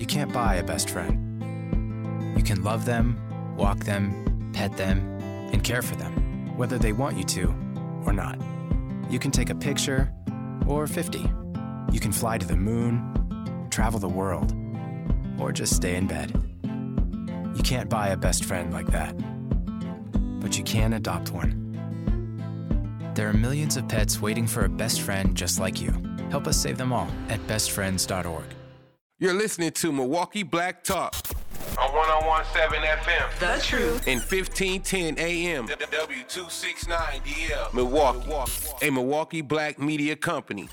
You can't buy a best friend. You can love them, walk them, pet them, and care for them, whether they want you to or not. You can take a picture or 50. You can fly to the moon, travel the world, or just stay in bed. You can't buy a best friend like that, but you can adopt one. There are millions of pets waiting for a best friend just like you. Help us save them all at bestfriends.org. You're listening to Milwaukee Black Talk on 101.7 FM. The Truth. In 1510 AM. W269DL. Milwaukee. A Milwaukee Black media company.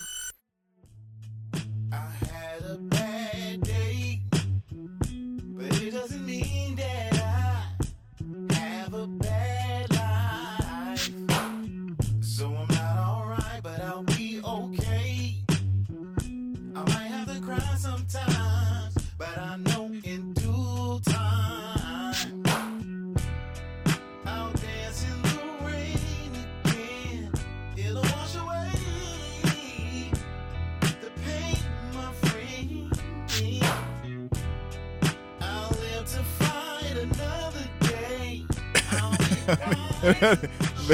I had a bad day, but it doesn't mean that I have a bad life. So I'm not alright, but I'll be okay. I might have to cry sometimes, but I know in due time I'll dance in the rain again. It'll wash away the pain, my friend. I'll live to fight another day. I'll be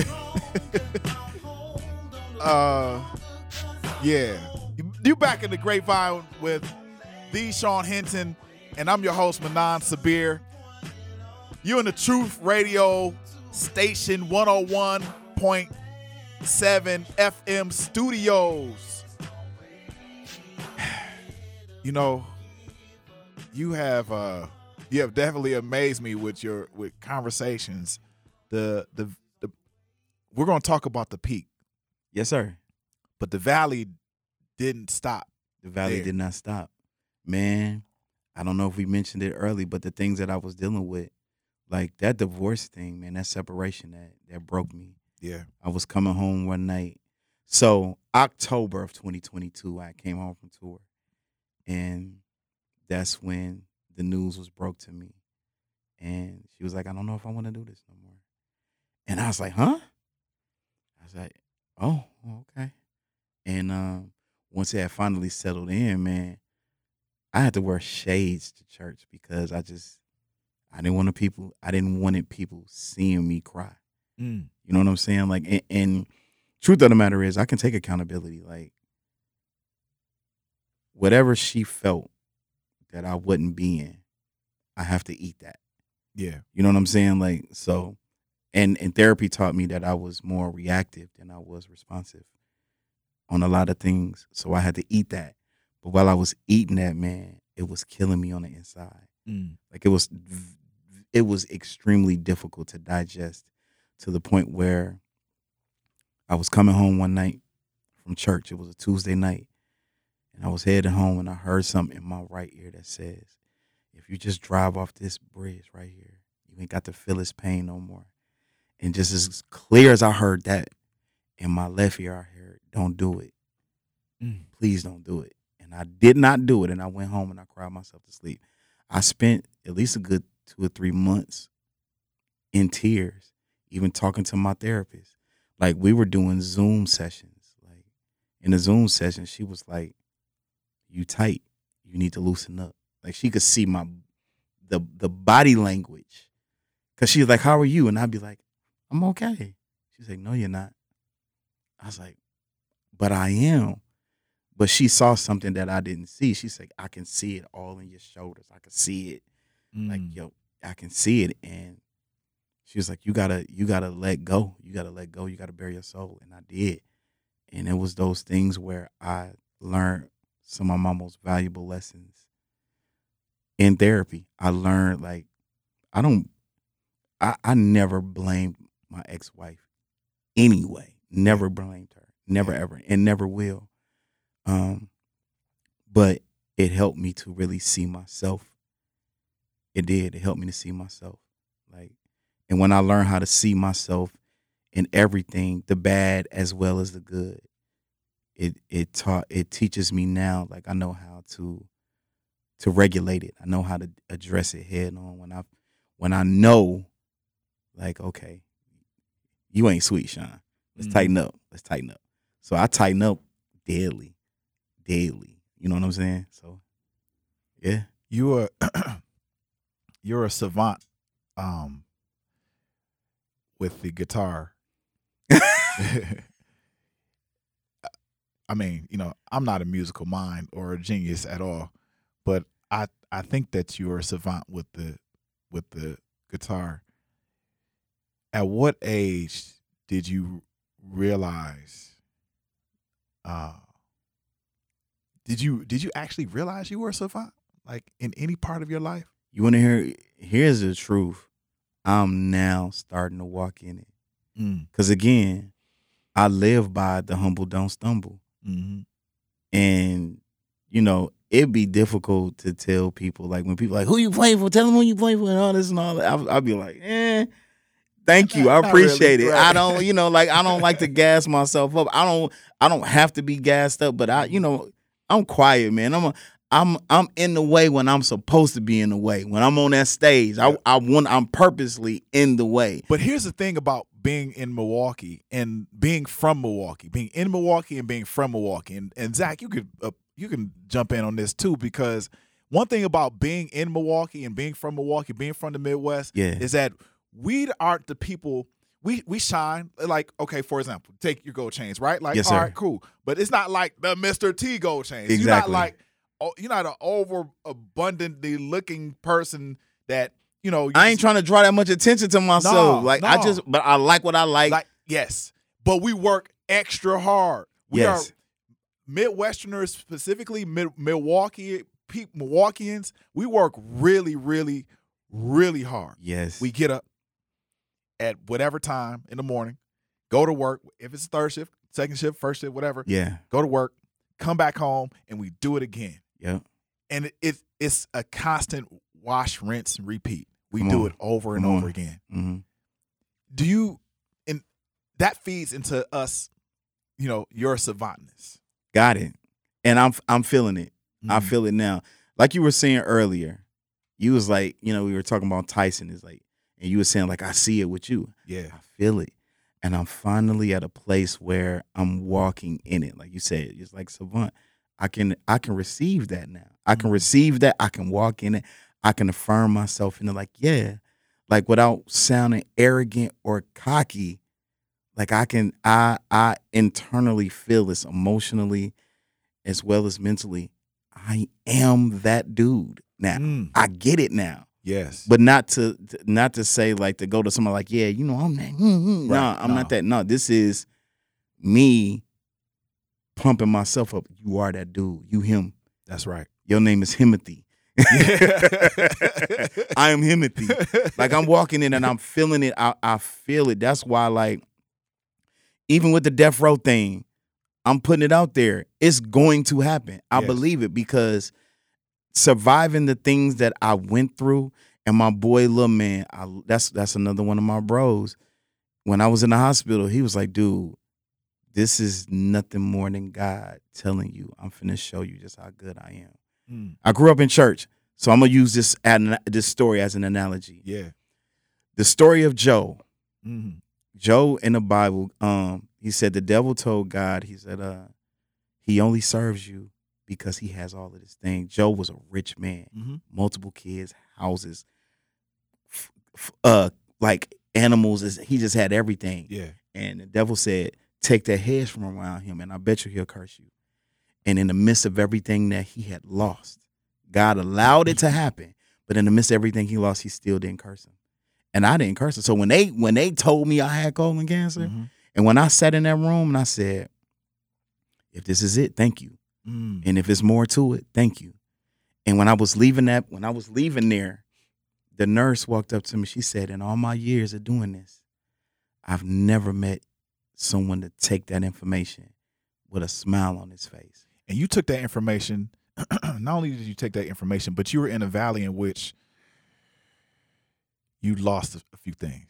Yeah. You back in the grapevine with the Sean Hinton, and I'm your host, Manan Sabir. You in the Truth Radio Station 101.7 FM studios. You know, you have definitely amazed me with conversations. We're going to talk about the peak. Yes, sir. But the valley didn't stop. The valley did not stop. Man, I don't know if we mentioned it early, but the things that I was dealing with, like that divorce thing, man, that separation that broke me. Yeah. I was coming home one night. So October of 2022, I came home from tour. And that's when the news was broke to me. And she was like, I don't know if I want to do this no more. And I was like, huh? I was like, oh, okay. And once it had finally settled in, man, I had to wear shades to church because I didn't want people seeing me cry. You know what I'm saying? Like, and truth of the matter is, I can take accountability. Like, whatever she felt that I wouldn't be in, I have to eat that. Yeah. You know what I'm saying? Like, so, and therapy taught me that I was more reactive than I was responsive on a lot of things. So I had to eat that. But while I was eating that, man, it was killing me on the inside. Like it was extremely difficult to digest, to the point where I was coming home one night from church. It was a Tuesday night. And I was heading home and I heard something in my right ear that says, if you just drive off this bridge right here, you ain't got to feel this pain no more. And just as clear as I heard that, in my left ear I heard, don't do it. Please don't do it. And I did not do it. And I went home and I cried myself to sleep. I spent at least a good 2 or 3 months in tears, even talking to my therapist. Like, we were doing Zoom sessions. Like, in the Zoom session, she was like, you tight. You need to loosen up. Like, she could see the body language. Because she was like, how are you? And I'd be like, I'm okay. She's like, no, you're not. I was like, but I am. But she saw something that I didn't see. She's like, I can see it all in your shoulders. I can see it. Like, yo, I can see it. And she was like, you gotta let go. You gotta let go. You gotta bare your soul. And I did. And it was those things where I learned some of my most valuable lessons in therapy. I learned, like, I never blamed my ex-wife anyway. Never blamed her. Never, ever. And never will. But it helped me to really see myself. It did. It helped me to see myself. Like, and when I learned how to see myself in everything, the bad as well as the good, it teaches me now, like, I know how to regulate it. I know how to address it head on when I know, like, okay, you ain't sweet, Sean. Let's tighten up. Let's tighten up. So I tighten up daily. You know what I'm saying? So Yeah. You're a savant with the guitar. I mean, I'm not a musical mind or a genius at all, but I think that you're a savant with the guitar. At what age did you realize? Did you actually realize you were a savant, like in any part of your life? You want to hear? Here's the truth. I'm now starting to walk in it. Because again, I live by the humble don't stumble. Mm-hmm. And, it'd be difficult to tell people, like when people like, who you playing for? Tell them who you playing for and all this and all that. I'll be like, thank you. I appreciate it. Right. I don't, I don't like to gas myself up. I don't have to be gassed up, but I'm quiet, man. I'm in the way when I'm supposed to be in the way. When I'm on that stage, I'm purposely in the way. But here's the thing about being in Milwaukee and being from Milwaukee, being in Milwaukee and being from Milwaukee. And Zach, you can jump in on this too, because one thing about being in Milwaukee and being from Milwaukee, being from the Midwest, is that we aren't the people. We shine, like, okay, for example, take your gold chains, right? Like, yes, all sir. right, cool. But it's not like the Mr. T gold chains. Exactly. You're not an overabundantly looking person that, I ain't trying to draw that much attention to myself. No. But I like what I like. Yes. But we work extra hard. We are Midwesterners, specifically Milwaukeeans. We work really, really, really hard. Yes. We get up at whatever time in the morning, go to work. If it's third shift, second shift, first shift, whatever. Yeah. Go to work, come back home, and we do it again. Yeah. And it's a constant wash, rinse, and repeat. We do it over and over again. Mm-hmm. Do you, and that feeds into us, your savantness. Got it. And I'm feeling it. Mm-hmm. I feel it now. Like you were saying earlier, you was like, we were talking about Tyson is like, and you were saying like, I see it with you. Yeah. I feel it. And I'm finally at a place where I'm walking in it. Like you said, it's like savant. I can receive that now. I can receive that. I can walk in it. I can affirm myself in it. Like, yeah, like without sounding arrogant or cocky. Like I internally feel this emotionally as well as mentally. I am that dude now. I get it now. Yes. But not to say like to go to somebody like, yeah, I'm that. Right. No, I'm not that. No, this is me pumping myself up. You are that dude. You him. That's right. Your name is Himothy. I am Himothy. Like I'm walking in and I'm feeling it. I feel it. That's why, like, even with the death row thing, I'm putting it out there. It's going to happen. I believe it, because surviving the things that I went through, and my boy Lil Man, that's another one of my bros. When I was in the hospital, he was like, dude, this is nothing more than God telling you, I'm finna show you just how good I am. I grew up in church, so I'm gonna use this story as an analogy. Yeah. The story of Job. Mm-hmm. Job in the Bible, he said the devil told God, he said, he only serves you because he has all of this thing. Job was a rich man, multiple kids, houses, like animals. He just had everything. Yeah. And the devil said, take that hedge from around him, and I bet you he'll curse you. And in the midst of everything that he had lost, God allowed it to happen. But in the midst of everything he lost, he still didn't curse him. And I didn't curse him. So when they told me I had colon cancer, and when I sat in that room and I said, if this is it, thank you. And if it's more to it, thank you. And when I was leaving there, the nurse walked up to me. She said, in all my years of doing this, I've never met someone to take that information with a smile on his face. And you took that information, not only did you take that information, but you were in a valley in which you lost a few things.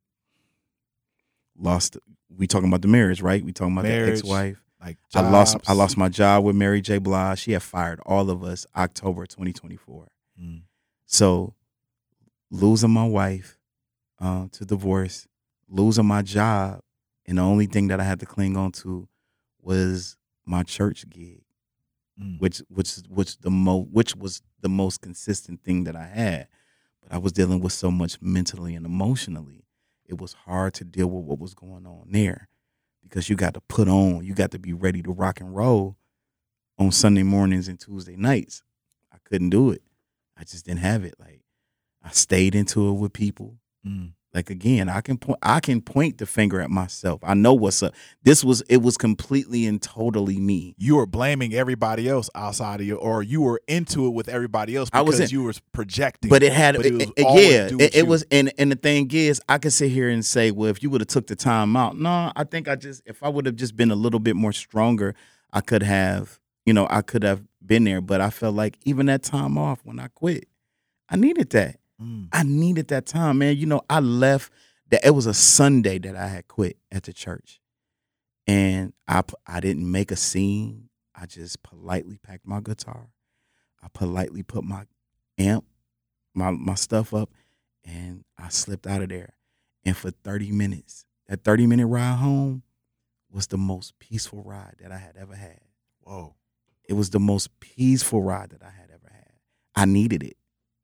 We talking about the marriage, right? We talking about marriage, the ex-wife. Like jobs. I lost my job with Mary J. Blige. She had fired all of us October 2024. So losing my wife to divorce, losing my job, and the only thing that I had to cling on to was my church gig. which was the most consistent thing that I had. But I was dealing with so much mentally and emotionally. It was hard to deal with what was going on there, because you got to put on, you got to be ready to rock and roll on Sunday mornings and Tuesday nights. I couldn't do it. I just didn't have it. Like, I stayed into it with people. Like, again, I can point the finger at myself. I know what's up. It was completely and totally me. You were blaming everybody else outside of you, or you were into it with everybody else because you were projecting. But it was, you. and the thing is, I could sit here and say, well, if you would have took the time out, no, I think if I would have just been a little bit more stronger, I could have been there. But I felt like even that time off when I quit, I needed that. I needed that time, man. I left. It was a Sunday that I had quit at the church, and I didn't make a scene. I just politely packed my guitar. I politely put my amp, my stuff up, and I slipped out of there. And for 30 minutes, that 30-minute ride home was the most peaceful ride that I had ever had. Whoa! It was the most peaceful ride that I had ever had. I needed it.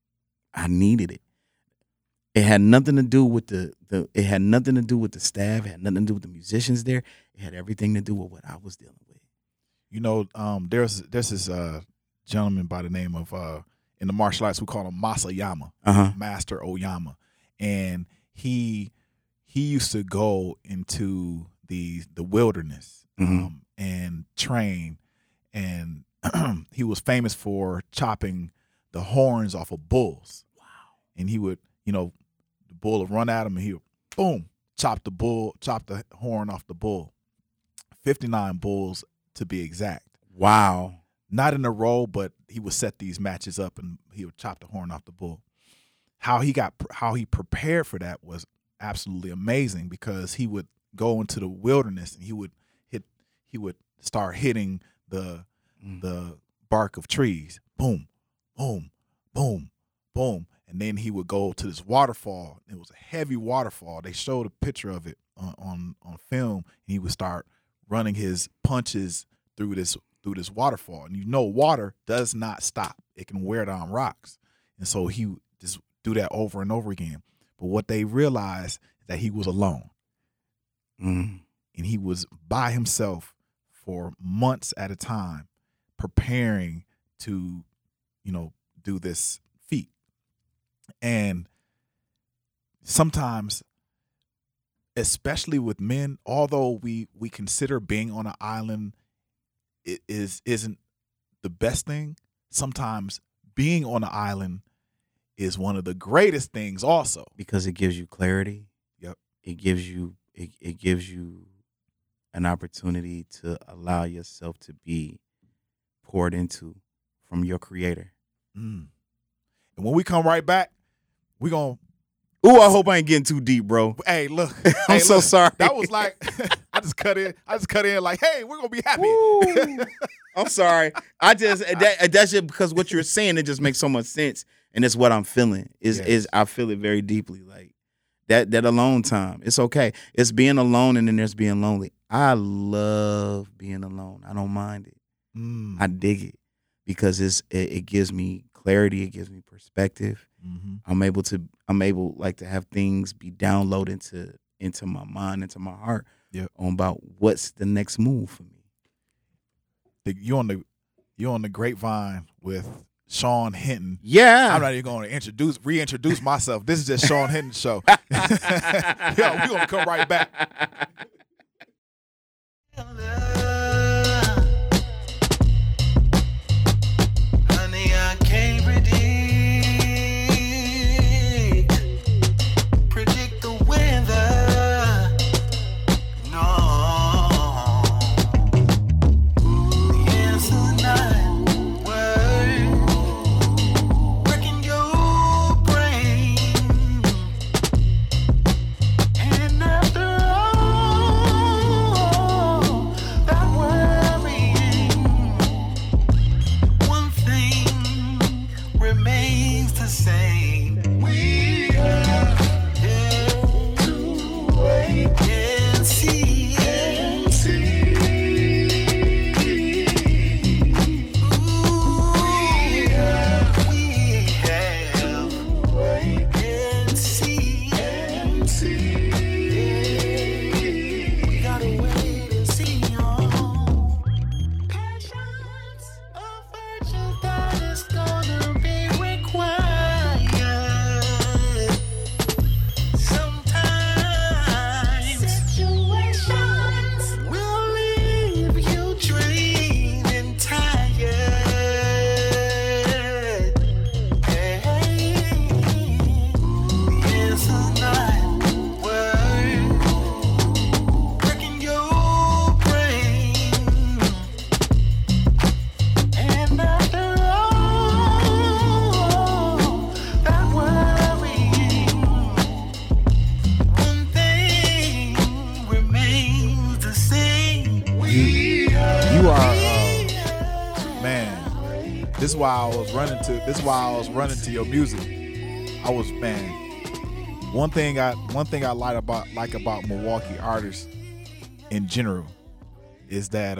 It had nothing to do with it had nothing to do with the staff. It had nothing to do with the musicians there. It had everything to do with what I was dealing with. There's this gentleman by the name of in the martial arts we call him Masayama, Master Oyama, and he used to go into the wilderness and train, and he was famous for chopping the horns off of bulls. Wow. And he would, the bull would run at him, and he would, boom, chop the horn off the bull. 59 bulls to be exact. Wow. Not in a row, but he would set these matches up, and he would chop the horn off the bull. How he prepared for that was absolutely amazing, because he would go into the wilderness and he would start hitting the bark of trees. Boom. Boom, boom, boom. And then he would go to this waterfall. It was a heavy waterfall. They showed a picture of it on film. And he would start running his punches through this waterfall. And water does not stop. It can wear down rocks. And so he would just do that over and over again. But what they realized is that he was alone. And he was by himself for months at a time, preparing to do this feat. And sometimes, especially with men, although we consider being on an island isn't the best thing, sometimes being on an island is one of the greatest things also. Because it gives you clarity. Yep. It gives you an opportunity to allow yourself to be poured into from your creator. And when we come right back, we're going to... Ooh, I hope I ain't getting too deep, bro. Hey, look. I'm so sorry. That was like... I just cut in like, hey, we're going to be happy. I'm sorry. That's just because what you're saying, it just makes so much sense. And it's what I'm feeling. I feel it very deeply. Like that alone time. It's okay. It's being alone, and then there's being lonely. I love being alone. I don't mind it. I dig it. Because it gives me clarity, it gives me perspective. I'm able to have things be downloaded into my mind, into my heart, on about what's the next move for me. You're on the grapevine with Sean Hinton. Yeah, I'm not even going to reintroduce myself. This is just Sean Hinton's show. We're gonna come right back. is why I was running to your music. I was, man, one thing I like about Milwaukee artists in general is that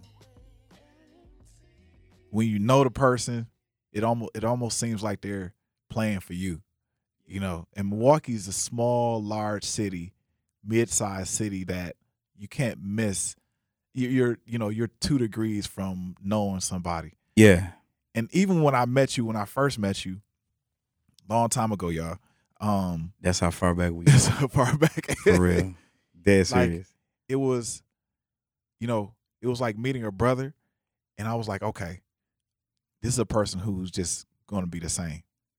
when you know the person, it almost seems like they're playing for you. You know, and Milwaukee's a small, large city, mid-sized city that you can't miss. You're 2 degrees from knowing somebody. Yeah. And even when I first met you, long time ago, y'all. That's how far back we That's go. how far back. For real. Dead serious. It was like meeting a brother, and I was like, okay, this is a person who's just going to be the same.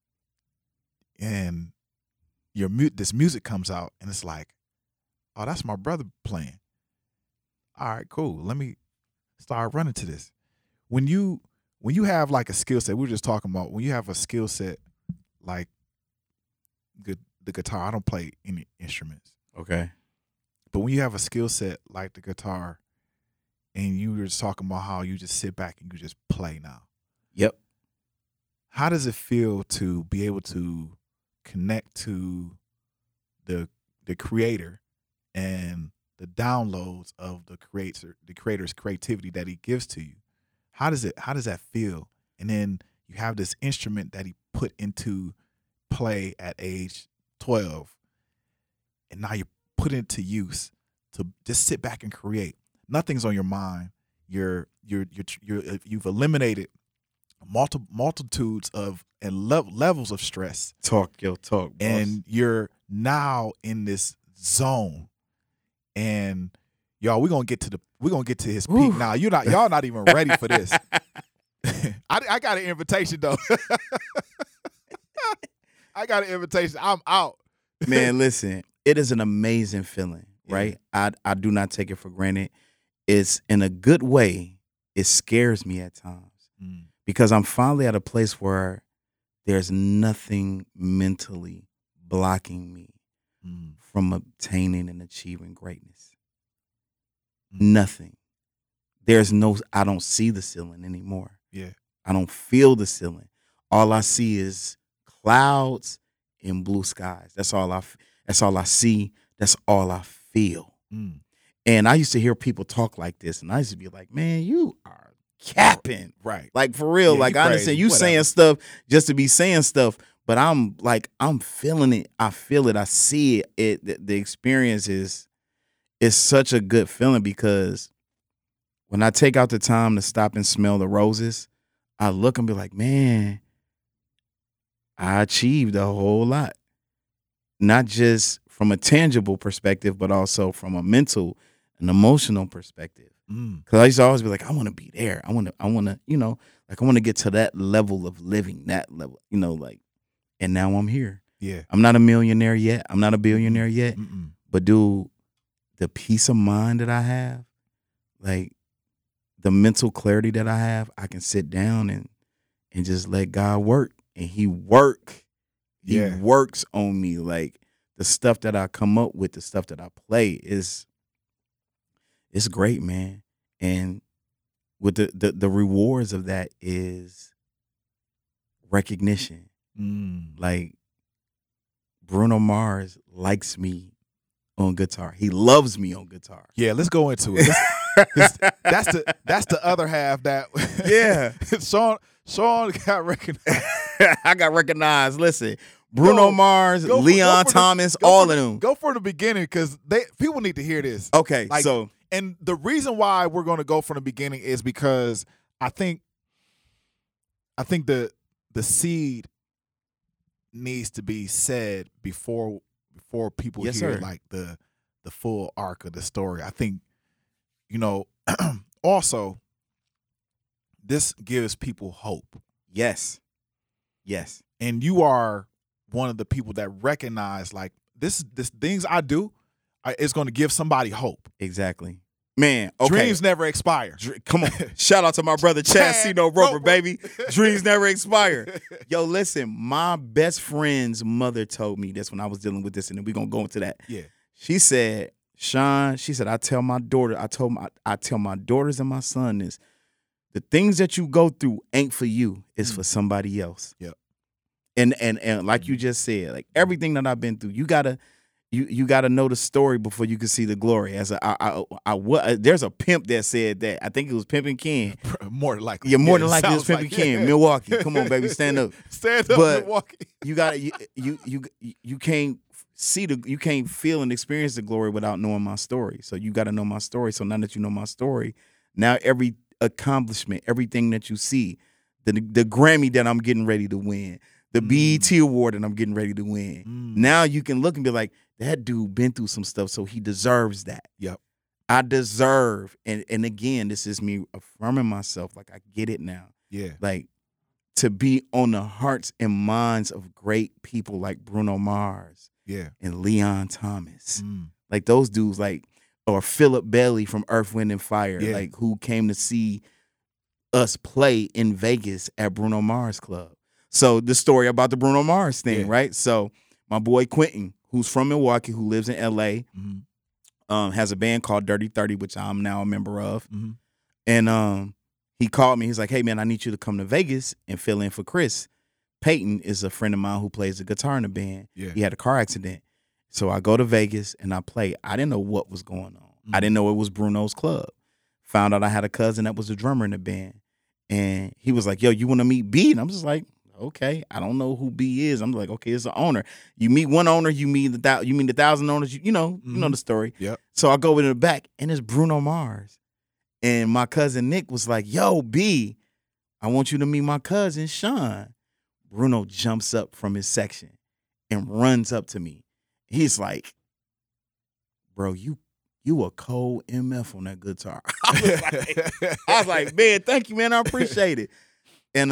And this music comes out, and it's like, oh, that's my brother playing. All right, cool. Let me start running to this. When you have like a skill set, we were just talking about when you have a skill set like the guitar. I don't play any instruments. Okay. But when you have a skill set like the guitar, and you were just talking about how you just sit back and you just play now. Yep. How does it feel to be able to connect to the creator and the downloads of the creator's creativity that he gives to you? How does that feel? And then you have this instrument that he put into play at age 12, and now you put it into use to just sit back and create. Nothing's on your mind. You've eliminated multitudes of and levels of stress. Talk, boss. And you're now in this zone. And y'all, we're gonna get to his peak now. Y'all not even ready for this. I got an invitation though. I got an invitation. I'm out. Man, listen, it is an amazing feeling, right? I do not take it for granted. It's in a good way. It scares me at times because I'm finally at a place where there's nothing mentally blocking me from obtaining and achieving greatness. Nothing. I don't see the ceiling anymore. Yeah. I don't feel the ceiling. All I see is clouds and blue skies. That's all I see. That's all I feel. And I used to hear people talk like this, and I used to be like, man, you are capping. Right. Like, for real. Yeah, like, I understand you Whatever. saying stuff just to be saying stuff, but I'm feeling it. I feel it. I see it. The experience is such a good feeling because when I take out the time to stop and smell the roses, I look and be like, man, I achieved a whole lot. Not just from a tangible perspective, but also from a mental and emotional perspective. Because I used to always be like, I want to be there. I want to, I want to get to that level of living, that level, and now I'm here. Yeah. I'm not a millionaire yet. I'm not a billionaire yet. But dude, the peace of mind that I have, like the mental clarity that I have, I can sit down and just let God work. And he works on me. Like the stuff that I come up with, the stuff that I play it's great, man. And with the rewards of that is recognition. Like Bruno Mars likes me on guitar. He loves me on guitar. Yeah, let's go into it. That's the other half that Sean got recognized. I got recognized. Listen, Bruno Mars, Leon Thomas, all of them. Go for the beginning because people need to hear this. Okay, and the reason why we're going to go from the beginning is because I think the seed needs to be said before people hear like the full arc of the story. I think also this gives people hope. Yes. And you are one of the people that recognize like this things I do is going to give somebody hope. Exactly. Man, okay. Dreams never expire. Come on. Shout out to my brother Chad Cino Roper, baby. Dreams never expire. Yo, listen, my best friend's mother told me this when I was dealing with this, and then we're going to go into that. Yeah. She said, Sean, I tell my daughters and my son this. the things that you go through ain't for you, it's for somebody else. Yep. And like you just said, like everything that I've been through, you gotta know the story before you can see the glory. There's a pimp that said that. I think it was Pimpin' Ken. More than likely. Yeah, more than it likely it was sounds Pimpin' like- Ken, Milwaukee. Come on, baby, stand up. Stand up, But Milwaukee. You gotta you can't you can't feel and experience the glory without knowing my story. So you gotta know my story. So now that you know my story, now every accomplishment, everything that you see, the Grammy that I'm getting ready to win, the BET award that I'm getting ready to win. Now you can look and be like, that dude been through some stuff, so he deserves that. Yep. I deserve, and again, this is me affirming myself. Like I get it now. Yeah. Like to be on the hearts and minds of great people like Bruno Mars Yeah. and Leon Thomas, like those dudes, like or Philip Bailey from Earth, Wind and Fire, Yeah. like who came to see us play in Vegas at Bruno Mars Club. So the story about the Bruno Mars thing, Yeah. right? So my boy Quentin, who's from Milwaukee, who lives in LA, has a band called Dirty 30, which I'm now a member of. And he called me. He's like, hey, man, I need you to come to Vegas and fill in for Chris. Peyton is a friend of mine who plays the guitar in the band. Yeah. He had a car accident. So I go to Vegas and I play. I didn't know what was going on. I didn't know it was Bruno's club. Found out I had a cousin that was a drummer in the band. And he was like, yo, you want to meet B? And I'm just like, okay, I don't know who B is. I'm like, okay, it's the owner. You meet one owner, you mean the 1,000 owners. You know the story. Yep. So I go in the back, and it's Bruno Mars. And my cousin Nick was like, yo, B, I want you to meet my cousin Sean. Bruno jumps up from his section and runs up to me. He's like, bro, you a cold MF on that guitar. I was like, man, thank you, man. I appreciate it. And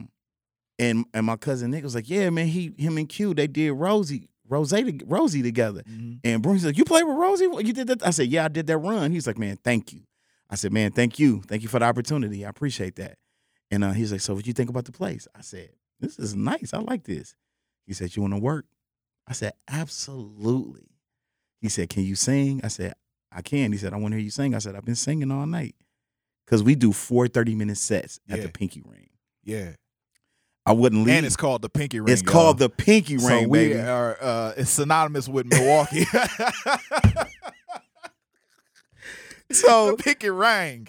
my cousin Nick was like, yeah, man, him and Q, they did Rosie together. And Bruno's like, you played with Rosie? You did that? I said, yeah, I did that run. He's like, man, thank you. I said, man, thank you. Thank you for the opportunity. I appreciate that. And he's like, so what you think about the place? I said, this is nice. I like this. He said, you want to work? I said, absolutely. He said, can you sing? I said, I can. He said, I want to hear you sing. I said, I've been singing all night. Because we do 4 30-minute sets at the Pinky Ring. Yeah. I wouldn't leave. And it's called the Pinky Ring. It's called the Pinky So Ring, we baby. are it's synonymous with Milwaukee. So the Pinky Ring.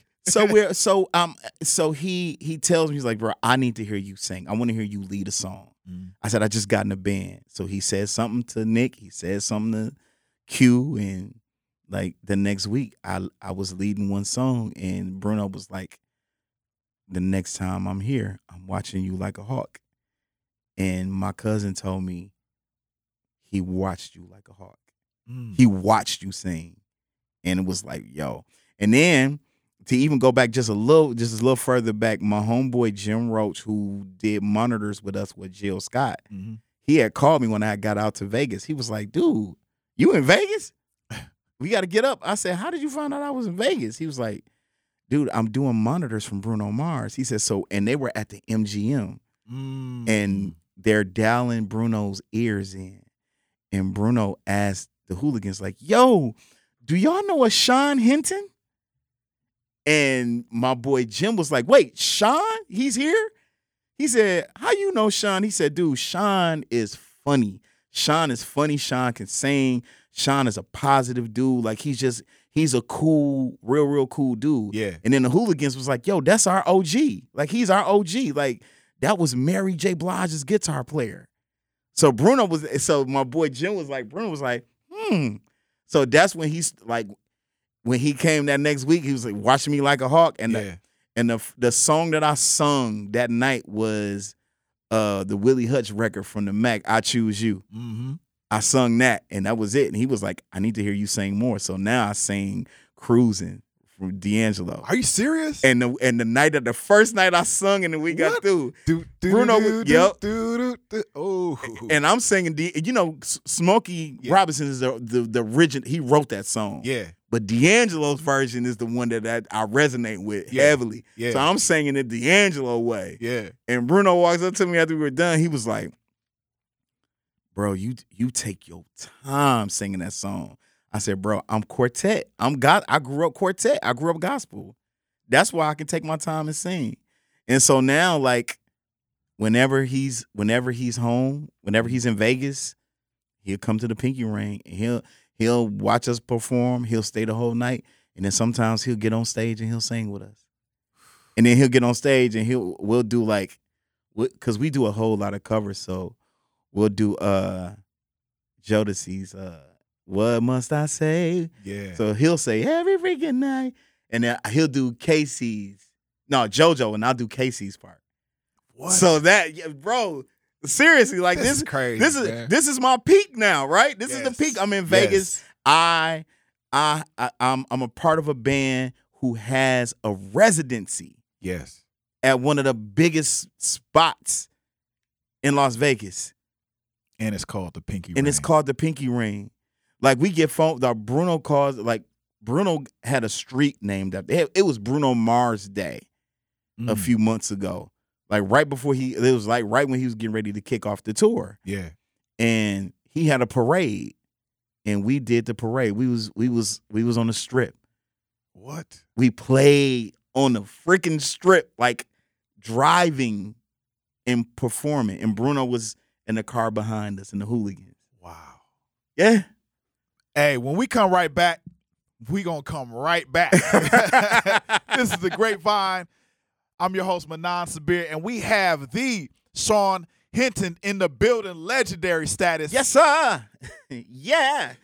So he tells me, he's like, bro, I need to hear you sing. I want to hear you lead a song. I said, I just got in a band. So he said something to Nick. He said something to Q. And like the next week, I was leading one song, and Bruno was like, the next time I'm here, I'm watching you like a hawk. And my cousin told me he watched you like a hawk. He watched you sing. And it was like, yo. And then to even go back just a little further back, my homeboy Jim Roach, who did monitors with us with Jill Scott, he had called me when I got out to Vegas. He was like, dude, you in Vegas? We got to get up. I said, how did you find out I was in Vegas? He was like, dude, I'm doing monitors from Bruno Mars. He said, so, and they were at the MGM. And they're dialing Bruno's ears in. And Bruno asked the hooligans, like, yo, do y'all know a Sean Hinton? And my boy Jim was like, wait, Sean? He's here? He said, how you know Sean? He said, dude, Sean is funny. Sean is funny. Sean can sing. Sean is a positive dude. Like, he's a cool, real cool dude. Yeah. And then the hooligans was like, yo, that's our OG. Like, he's our OG. Like, that was Mary J. Blige's guitar player. So my boy Jim was like, Bruno was like, So that's when he's like, when he came that next week, he was like watching me like a hawk. And the song that I sung that night was the Willie Hutch record from the Mac, I Choose You. I sung that, and that was it. And he was like, I need to hear you sing more. So now I sing Cruising from D'Angelo. Are you serious? And the first night I sung, and then we got through. Bruno was, Oh. And I'm singing, Smokey Robinson is the original. He wrote that song. Yeah. But D'Angelo's version is the one that I resonate with heavily. Yeah. So I'm singing it D'Angelo way. Yeah. And Bruno walks up to me after we were done. He was like, bro, you take your time singing that song. I said, bro, I'm quartet. I grew up quartet. I grew up gospel. that's why I can take my time and sing. And so now, like, whenever he's home, whenever he's in Vegas, he'll come to the Pinky Ring and he'll watch us perform. He'll stay the whole night, and then sometimes he'll get on stage and he'll sing with us. And then he'll get on stage and we'll do like, because we do a whole lot of covers, so we'll do Jodeci's "What Must I Say." Yeah. So he'll say every freaking night, and then he'll do JoJo, and I'll do Casey's part. What? So that, yeah, bro, seriously, like This this is crazy, man. This is my peak now, right? This is the Yes. peak. I'm in Vegas. Yes. I'm a part of a band who has a residency Yes. at one of the biggest spots in Las Vegas, And it's called the Pinky Ring. and it's called the Pinky Ring. Like, we get phone. Bruno calls. Like, Bruno had a street named after. It was Bruno Mars Day a few months ago. Like, right before it was like right when he was getting ready to kick off the tour, Yeah. and he had a parade, and we did the parade. We was on the Strip. What? We played on the freaking Strip, like driving and performing, and Bruno was in the car behind us, and the hooligans. Wow. Yeah. Hey, when we come right back, we gonna come right back. This is the Grapevine. I'm your host, Manan Sabir, and we have the Sean Hinton in the building, legendary status. Yes, sir. Yeah.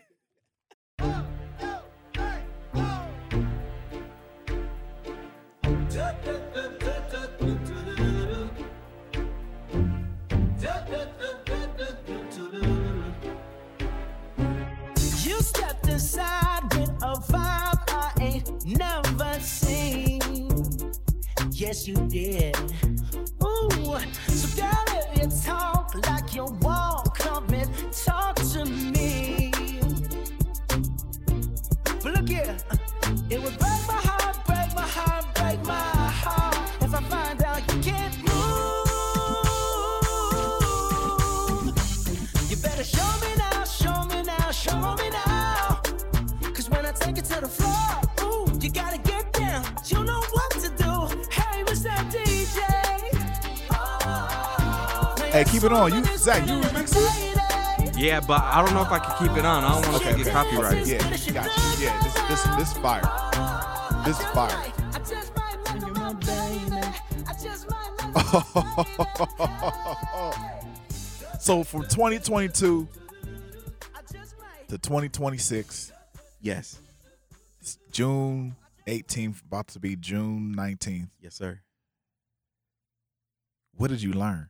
You stepped aside with a vibe I ain't never seen. Yes, you did. Ooh, so girl, if you talk like you walk, come and talk to me. But look here, it would break my heart, break my heart, break my heart if I find out you can't move. You better show me now, show me now, show me now. Cause when I take it to the floor, ooh, you gotta get down. You know what to do. Hey, Mr. DJ. Oh, Hey, keep it on. Zach, you remix it? Yeah, but I don't know if I can keep it on. I don't want to get copyrighted. Yeah, got you. Yeah, this fire. This is fire. So from 2022 to 2026, Yes. it's June 18th, about to be June 19th. Yes, sir. What did you learn?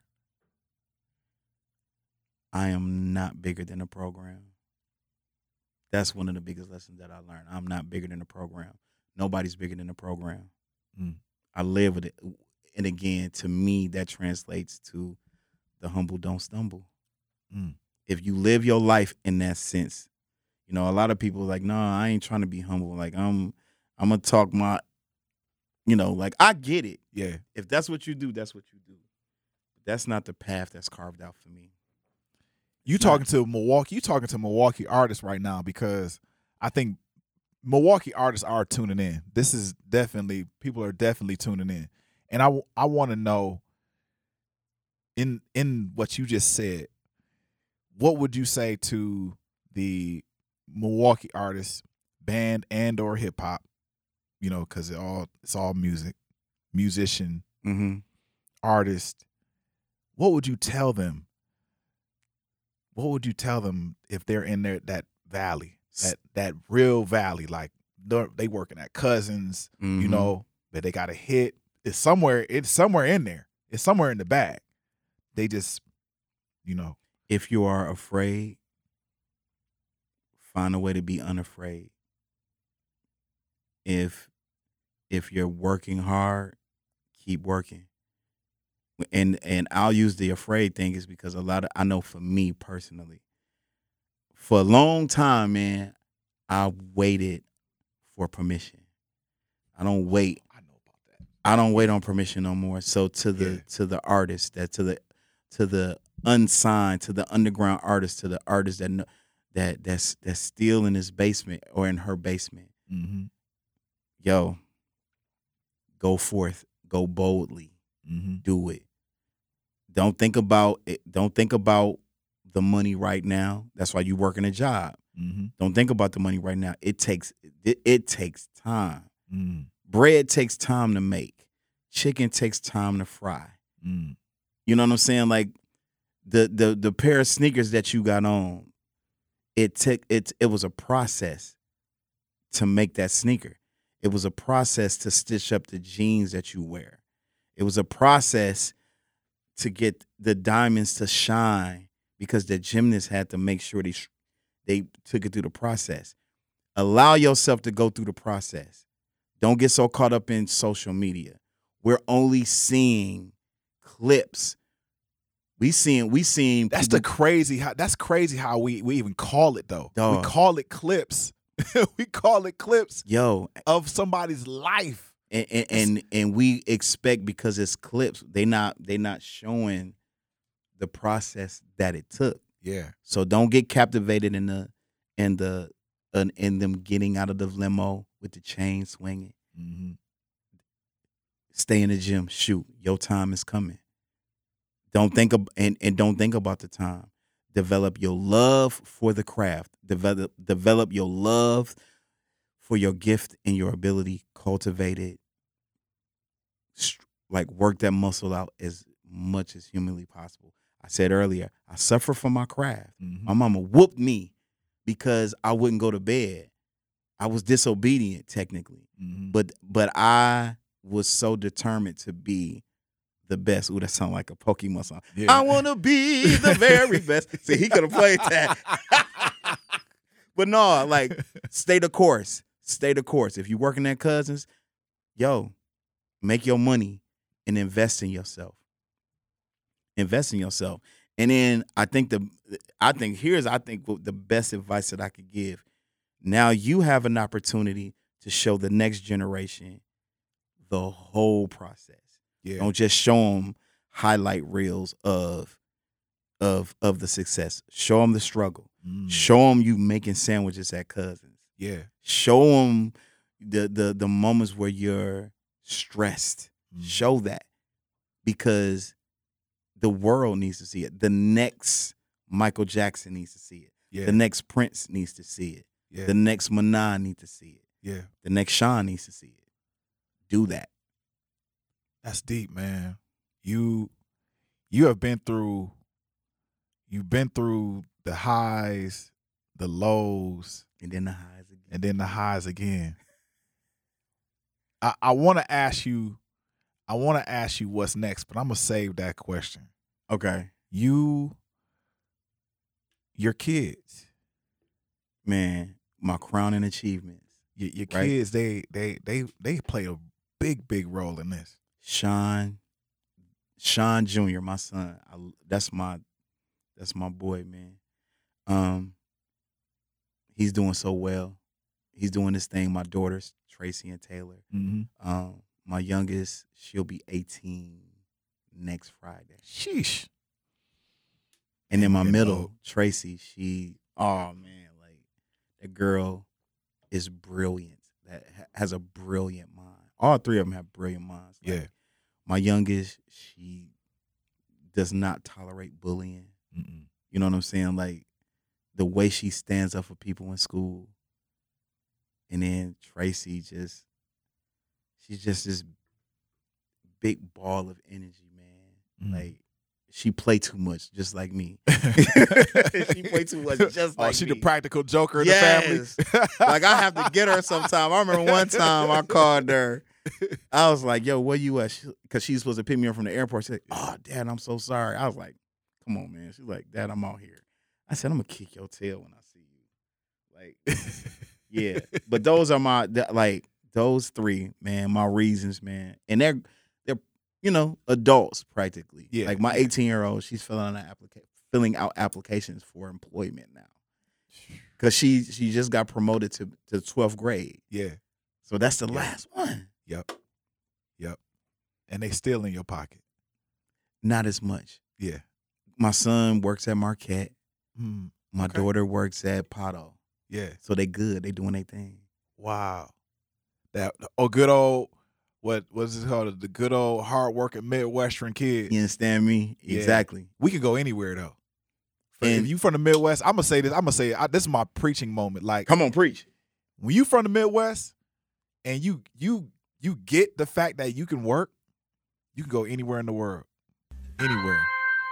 I am not bigger than the program. That's one of the biggest lessons that I learned. I'm not bigger than the program. Nobody's bigger than the program. Mm. I live with it. And again, to me, that translates to the humble don't stumble. Mm. If you live your life in that sense, you know, a lot of people are like, no, I ain't trying to be humble. Like, I'm gonna talk my, you know, like, I get it. Yeah. If that's what you do, that's what you do. But that's not the path that's carved out for me. You talking to Milwaukee artists right now, because I think Milwaukee artists are tuning in. This is definitely, people are definitely tuning in. And I want to know, in what you just said, what would you say to the Milwaukee artists, band and or hip hop, you know, because it's all musician, Mm-hmm. artist. What would you tell them? What would you tell them if they're in that valley, that real valley, like they working at Cousins, you know, that they got a hit. It's somewhere in there. It's somewhere in the bag. They just, you know. If you are afraid, find a way to be unafraid. If you're working hard, keep working. And I'll use the afraid thing is because I know for me personally, for a long time, man, I waited for permission. I don't wait. I know about that. I don't wait on permission no more. So to the artist, to the unsigned, to the underground artist, to the artist that's still in his basement or in her basement. Mm-hmm. Yo, Go forth, go boldly, Mm-hmm. do it. Don't think about it. Don't think about the money right now. That's why you working a job. Mm-hmm. Don't think about the money right now. It takes time. Mm. Bread takes time to make. Chicken takes time to fry. Mm. You know what I'm saying? Like the pair of sneakers that you got on, it was a process to make that sneaker. It was a process to stitch up the jeans that you wear. It was a process to get the diamonds to shine because the gymnasts had to make sure they took it through the process. Allow yourself to go through the process. Don't get so caught up in social media. We're only seeing clips. We seeing That's people, that's crazy how we even call it though. Dog. We call it clips. We call it clips yo, of somebody's life. and we expect because it's clips, they not showing the process that it took. Yeah. So don't get captivated in them getting out of the limo with the chain swinging. Mm-hmm. Stay in the gym. Shoot, your time is coming. Don't think don't think about the time. Develop your love for the craft. Develop your love for your gift and your ability. Cultivate it. Like work that muscle out as much as humanly possible. I said earlier, I suffer from my craft. Mm-hmm. My mama whooped me because I wouldn't go to bed. I was disobedient technically, Mm-hmm. but I was so determined to be the best. Ooh, that sounds like a Pokemon song. Yeah. I want to be the very best. See, he could have played that. But no, like, stay the course. Stay the course. If you're working at Cousins, yo, make your money and invest in yourself. Invest in yourself. And then I think the best advice that I could give. Now you have an opportunity to show the next generation the whole process. Yeah. Don't just show them highlight reels of the success. Show them the struggle. Mm. Show them you making sandwiches at Cousins. Yeah. Show them the moments where you're stressed. Mm. Show that, because the world needs to see it. The next Michael Jackson needs to see it. Yeah. The next Prince needs to see it. Yeah. The next Manon needs to see it. Yeah. The next Sean needs to see it. Do that. That's deep, man. You've been through the highs, the lows, And then the highs again. and then the highs again. I want to ask you what's next, but I'm gonna save that question. Okay. Your kids, Man, my crowning achievements. your Right. kids, they play a big role in this. Sean Jr., my son. That's my boy, man. He's doing so well. He's doing this thing. My daughters, Tracy and Taylor. Mm-hmm. My youngest, she'll be 18 next Friday. Sheesh. And then my You middle, know. Tracy, oh man, like that girl is brilliant. That has a brilliant mind. All three of them have brilliant minds. Like, Yeah. my youngest, she does not tolerate bullying. Mm-mm. You know what I'm saying? Like the way she stands up for people in school. And then Tracy she's just this big ball of energy, man. Mm. Like she play too much, just like me. She play too much, just like she me. the practical joker in Yes. the family. Like I have to get her sometime. I remember one time I called her. I was like, "Yo, where you at?" Because she's supposed to pick me up from the airport. She's like, "Oh, Dad, I'm so sorry." I was like, "Come on, man." She's like, "Dad, I'm out here." I said, "I'm gonna kick your tail when I see you." Like, yeah. But those are those three, man. My reasons, man, and they're adults practically. Yeah. Like my 18-year-old, she's filling out applications for employment now because she just got promoted to 12th grade. Yeah. So that's the Yeah. last one. Yep. And they still in your pocket. Not as much. Yeah. My son works at Marquette. Mm. My Okay. daughter works at Pato. Yeah. So they good. They doing their thing. Wow. That good old what's it called? The good old hardworking Midwestern kids. You understand me? Yeah. Exactly. We could go anywhere though. And- If you from the Midwest, I'm gonna say this. This is my preaching moment. Like, Come on, preach. when you from the Midwest and you get the fact that you can work, you can go anywhere in the world. Anywhere.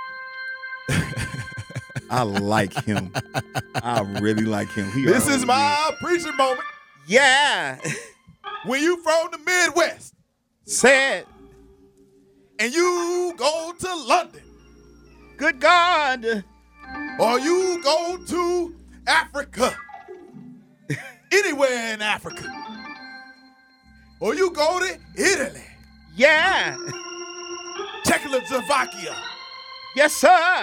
I like him. I really like him. This is my preaching moment. Yeah. When you from the Midwest Sad. and you go to London Good God. or you go to Africa, anywhere in Africa, or you go to Italy, Yeah. Czechoslovakia, Yes, sir.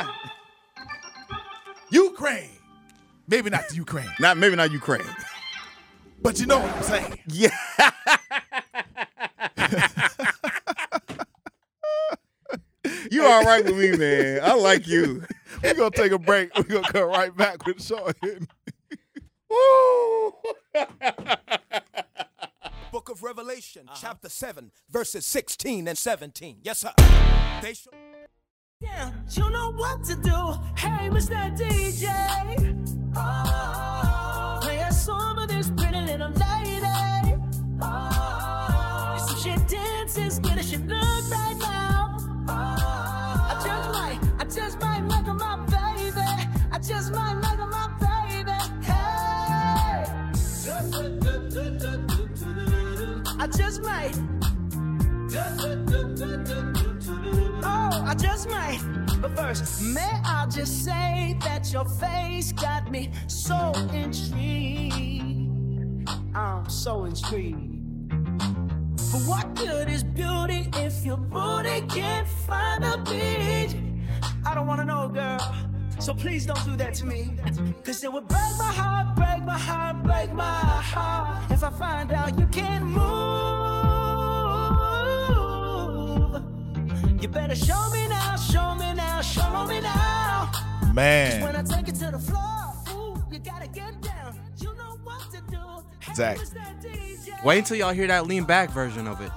Ukraine, maybe not the Ukraine, Maybe not Ukraine. but you know what I'm saying. Yeah. You all right with me, man. I like you. We're going to take a break. We're going to come right back with Sean Hinton. Woo. Book of Revelation, chapter 7, verses 16 and 17. Yes, sir. They shall... Yeah, you know what to do. Hey, Mr. DJ. Oh, play a song of this pretty little lady. Oh, some shit dances, get a shit look right now. Oh, I just might make her my baby. I just might make her my baby. Hey, I just might. Oh, I just might. But first, may I just say that your face got me so intrigued. I'm so intrigued. For what good is beauty if your booty can't find a beat? I don't wanna know, girl. So please don't do that to me. Cause it would break my heart, break my heart, break my heart if I find out you can't move. You better show me now, show me now, show me now. Man. When I take it to the floor, ooh, you gotta get down. You know what to do. Hey, Zach. Mr. DJ. Wait until y'all hear that lean back version of it.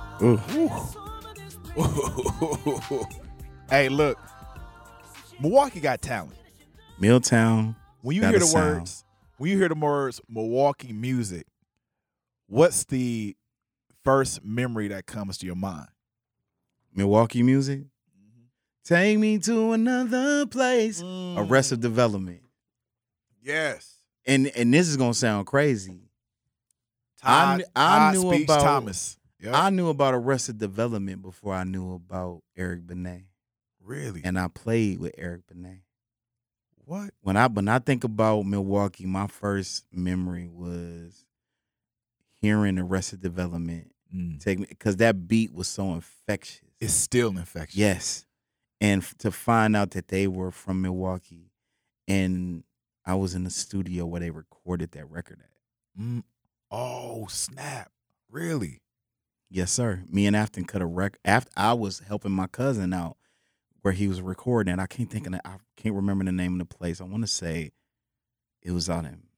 Hey, look. Milwaukee got talent. Milltown. When you got hear a the sound. words Milwaukee music, what's the first memory that comes to your mind? Milwaukee music. Take me to another place. Arrested Development. Yes. And this is gonna sound crazy. Todd knew Speech about Thomas. Yep. I knew about Arrested Development before I knew about Eric Benet. Really? And I played with Eric Benet. What? When I think about Milwaukee, my first memory was hearing Arrested Development take me, because that beat was so infectious. It's still infectious. Yes. And to find out that they were from Milwaukee, and I was in the studio where they recorded that record at. Oh, snap. Really? Yes, sir. Me and Afton cut a record. After I was helping my cousin out where he was recording, and I can't remember the name of the place. I want to say it was out in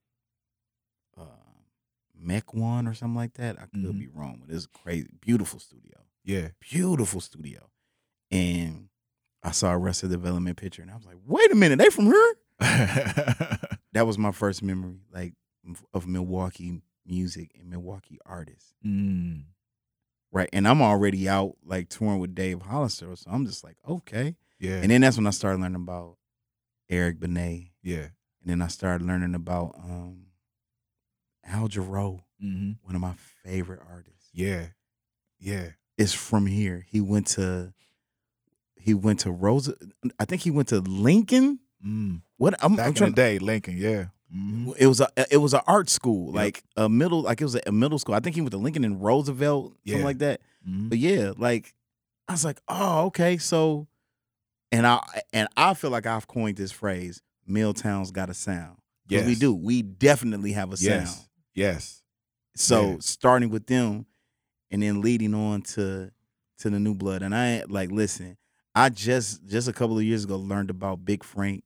Mequon or something like that. I could be wrong, but it's crazy. Beautiful studio. Yeah. Beautiful studio. And I saw Arrested Development picture, and I was like, wait a minute, they from here? That was my first memory, like, of Milwaukee music and Milwaukee artists. Right. And I'm already out, like, touring with Dave Hollister, so I'm just like, okay. Yeah. And then that's when I started learning about Eric Benet. Yeah. And then I started learning about Al Jarreau, one of my favorite artists. Yeah. Yeah. Is from here. He went to Rosa. I think he went to Lincoln. What? Back in the day, Lincoln. Yeah. It was an art school, like a middle school. I think he went to Lincoln and Roosevelt, something like that. But yeah, like I was like, oh, okay. So, and I feel like I've coined this phrase: Milltown's got a sound. Yes, we do. We definitely have a sound. Yes. So starting with them, and then leading on to the New Blood, and I like listen. I just a couple of years ago learned about Big Frank.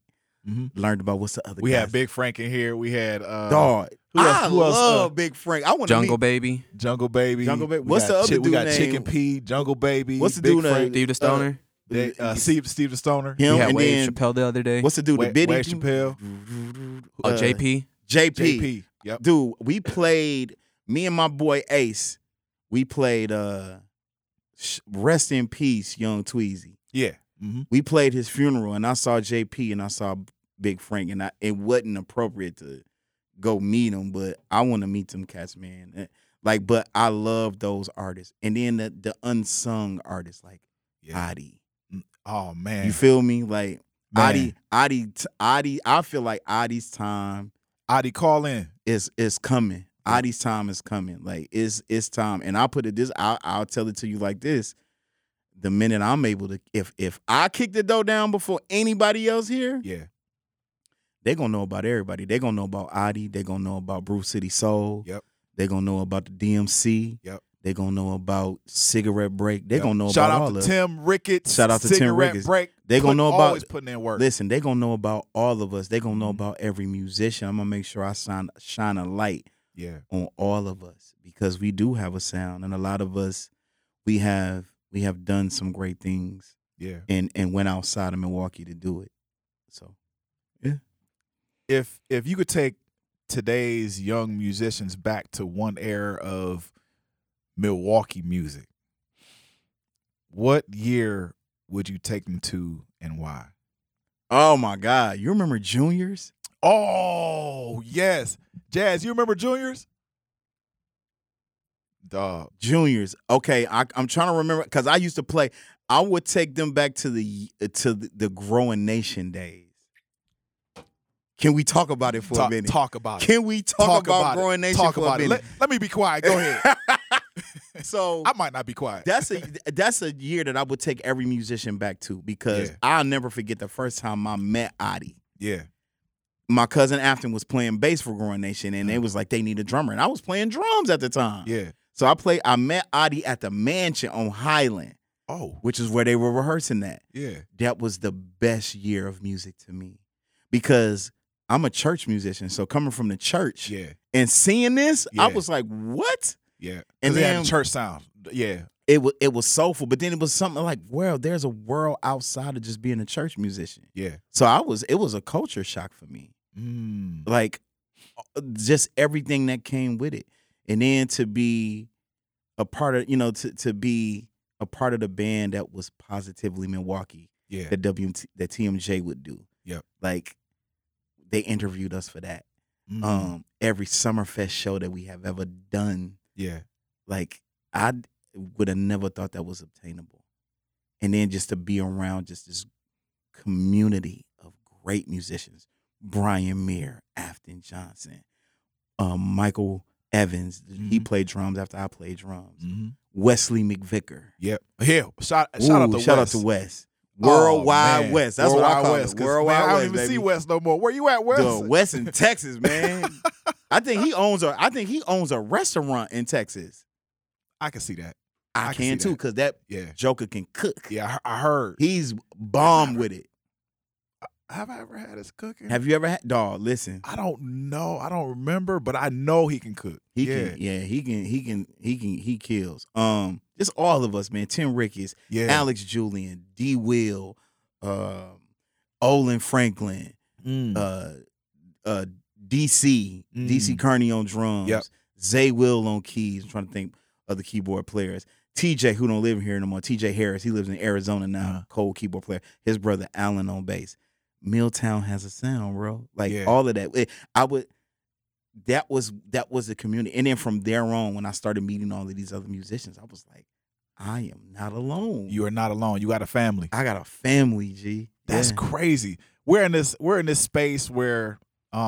Learned about what's the other We guys. had Big Frank in here. We had Dog. Who else? I Who else? love Big Frank. I want Jungle to Baby, Jungle Baby. Jungle Baby. We What's got the other We dude got name? Chicken P, Jungle Baby. What's the Big dude name? Frank, Steve the Stoner. Steve the Stoner. him we had and Wade then Chappelle the other day. what's the dude? The Wade Biddy Chappelle. JP? JP. JP. Yep. Dude, we played. Me and my boy Ace. We played. Rest in peace, Young Tweezy. Yeah. Mm-hmm. We played his funeral, and I saw JP and I saw Big Frank, and it wasn't appropriate to go meet him, but I want to meet them cats, man. But I love those artists, and then the unsung artists like Adi. Oh man. You feel me? Like Man. Adi. I feel like Adi's time Adi, call in. is coming. Adi's time is coming. Like it's time, and I'll put it this. I'll tell it to you like this. The minute I'm able to, if I kick the door down before anybody else here, Yeah. they're gonna know about everybody. They're gonna know about Adi. They're gonna know about Bruce City Soul. Yep. They're gonna know about the DMC. Yep. They're gonna know about Cigarette Break. They're Yep. gonna know Shout about out all to of Tim Ricketts. Shout out to Tim Cigarette Ricketts. Break. They gonna know about- always putting in work. Listen, they're gonna know about all of us. They're gonna know about every musician. I'm gonna make sure I shine a light Yeah. on all of us because we do have a sound, and a lot of us we have done some great things Yeah. and went outside of Milwaukee to do it. So If you could take today's young musicians back to one era of Milwaukee music, what year would you take them to and why? oh my God, you remember Juniors? Oh, yes. Jazz, you remember Juniors? Dog. Juniors. Okay, I'm trying to remember because I used to play. I would take them back to the Growing Nation days. Can we talk about it for a minute? Talk about it. Can we talk about Growing Nation Talk for about a it. minute? Let me be quiet. Go ahead. So I might not be quiet. that's a year that I would take every musician back to because Yeah. I'll never forget the first time I met Adi. Yeah. My cousin Afton was playing bass for Growing Nation, and it was like they need a drummer, and I was playing drums at the time. Yeah. So I met Adi at the Mansion on Highland, Oh. which is where they were rehearsing that. Yeah. That was the best year of music to me because I'm a church musician. So coming from the church Yeah. and seeing this, I Yeah. was like, what? Yeah. And And they had then- the church sound. Yeah. It was soulful, but then it was something like, well, there's a world outside of just being a church musician. Yeah. So it was a culture shock for me. Like just everything that came with it. And then to be a part of, to be a part of the band that was positively Milwaukee, Yeah. that TMJ would do. Yep. Like they interviewed us for that. Every Summerfest show that we have ever done, Yeah. like I would have never thought that was obtainable. And then just to be around just this community of great musicians, Brian Meir, Afton Johnson, Michael Evans, he played drums after I played drums. Wesley McVicker. Yep. Yeah. Shout out to Shout Wes. out to Wes. Oh, Worldwide man. West. That's what I call West, it. 'cause, Worldwide man, I don't West, even baby. see West no more. Where you at, West? Dude, West in Texas, man. I think he owns a restaurant in Texas. I can see that. I I can can see too, that. because that Yeah. Joker can cook. Yeah. I heard. He's bomb with it. Have I ever had his cooking? Have you ever had dog? Listen, I don't know. I don't remember, but I know he can cook. he yeah. he kills. Just all of us, man. Tim Ricketts, Yeah. Alex Julian, D. Will, Olin Franklin, DC Kearney on drums, Yep. Zay Will on keys. I'm trying to think of the keyboard players. TJ, who don't live here no more. TJ Harris, he lives in Arizona now. Cold keyboard player. His brother Alan on bass. Milltown has a sound, bro. Like Yeah. all of that. That was the community. And then from there on, when I started meeting all of these other musicians, I was like, I am not alone. You are not alone. You got a family. I got a family, G. That's Yeah. crazy. We're in this space where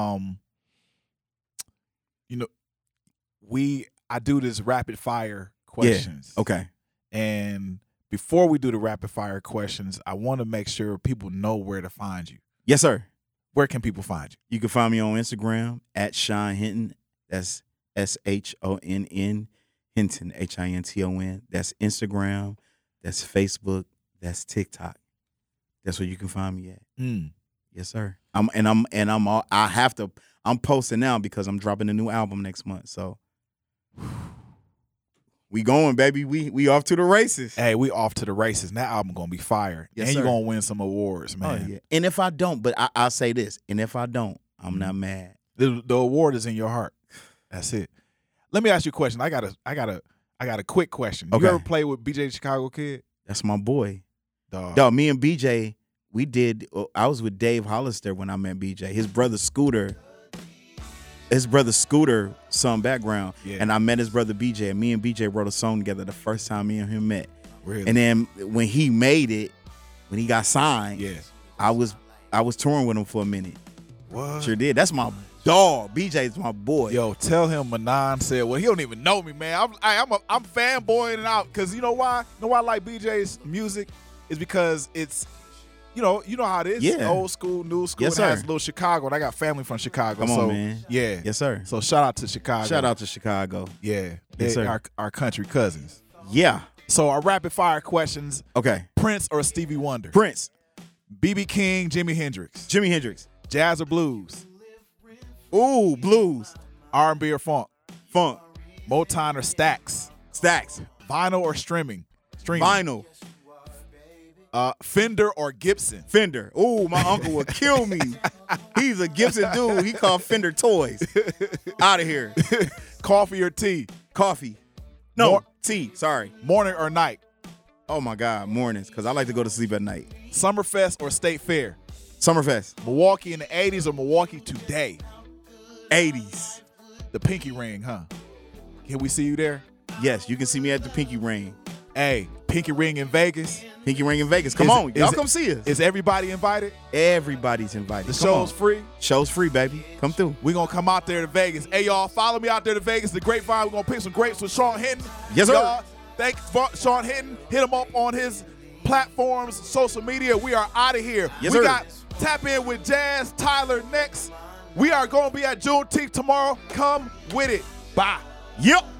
I do this rapid fire questions. Okay. And before we do the rapid fire questions, I want to make sure people know where to find you. Yes, sir. Where can people find you? You can find me on Instagram at Sean Hinton. That's SHONN Hinton, HINTON. That's Instagram. That's Facebook. That's TikTok. That's where you can find me at. Yes, sir. I'm posting now because I'm dropping a new album next month. So we going, baby. We off to the races. Hey, we off to the races. And that album gonna be fire. Yes, and sir. you're gonna win some awards, man. Oh, yeah. And if I don't, but I'll say this, and if I don't, I'm not mad. The award is in your heart. That's it. Let me ask you a question. I got a quick question. Okay. You ever play with BJ the Chicago Kid? That's my boy. Dog. Dog, me and BJ, I was with Dave Hollister when I met BJ. His brother Scooter, some background. Yeah. And I met his brother BJ, and me and BJ wrote a song together the first time me and him met. Really? And then when he made it, when he got signed, Yeah. I was touring with him for a minute. What? Sure did. That's my dog. BJ's my boy. Yo, tell him Manon said, well, he don't even know me, man. I'm fanboying out because you know why? You know why I like BJ's music? Is because it's, you know how it is. Yeah. Old school, new school. Yes, and it has sir. a little Chicago, and I got family from Chicago. Come so, on, man. Yeah. Yes, sir. So shout out to Chicago. Shout out to Chicago. Yeah. Yes, They sir. our country cousins. Yeah. So our rapid fire questions: Okay. Prince or Stevie Wonder? Prince. B.B. King, Jimi Hendrix. Jimi Hendrix. Jazz or blues? Ooh, blues. R&B or funk? Funk. Motown or Stax? Stax. Vinyl or streaming? Vinyl. Fender or Gibson? Fender. Ooh, my uncle would kill me. He's a Gibson dude. He called Fender toys. Out of here. Coffee or tea? Coffee. No, Mor- tea. Sorry. Morning or night? Oh, my God. Mornings, because I like to go to sleep at night. Summerfest or State Fair? Summerfest. Milwaukee in the 80s or Milwaukee today? 80s. The pinky ring, huh? Can we see you there? Yes, you can see me at the Pinky Ring. Hey, pinky ring in Vegas. Pinky Ring in Vegas. Come Is- on. Y'all is- come see us. Is everybody invited? Everybody's invited. The Come show's on. free. Show's free, baby. Come through. We're going to come out there to Vegas. Hey, y'all, follow me out there to Vegas. The Grapevine. We're going to pick some grapes with Sean Hinton. Yes, sir. Y'all, thanks for Sean Hinton. Hit him up on his platforms, social media. We are out of here. Yes, we sir. got Tap In with Jazz Tyler next. We are going to be at Juneteenth tomorrow. Come with it. Bye. Yep.